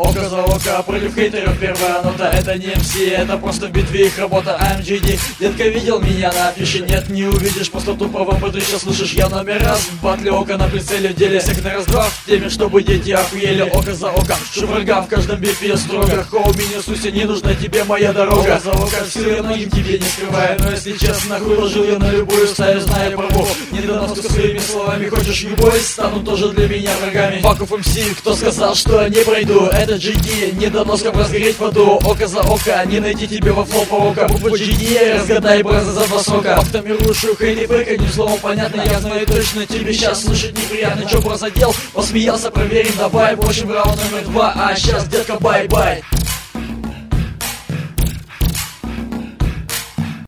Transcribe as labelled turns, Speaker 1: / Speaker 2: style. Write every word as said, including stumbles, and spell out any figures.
Speaker 1: Око за око, против хейтеров первая нота. Это не эм си, это просто в битве их работа. эй эм джи ди, детка, видел меня на афише? Нет, не увидишь, просто тупо в эм пэ три сейчас слышишь. Я номер раз в батле, око на прицеле, в деле сек на раз-два в теме, чтобы дети охуели. Око за око, что врага в каждом бифе строго. Хоуми, не суйся, не нужна тебе моя дорога. Око за око, все я многим тебе не скрываю. Но если честно, хуй ложил я на любую стаю, зная праву. Недоноску своими словами хочешь любой, станут тоже для меня врагами. Факов эм си, кто сказал, что я не пройду? Это джи ди, недоноска разгореть в аду. Око за око, не найти тебе во флоу по око. Буква джи ди, разгадай браза за два сока. Автомирушу хейт и фейк, одним словом понятно. Я знаю точно, тебе сейчас слушать неприятно. Чё про задел? Посмеялся, проверим, давай. В общем, раунд номер два, а сейчас, детка, бай-бай.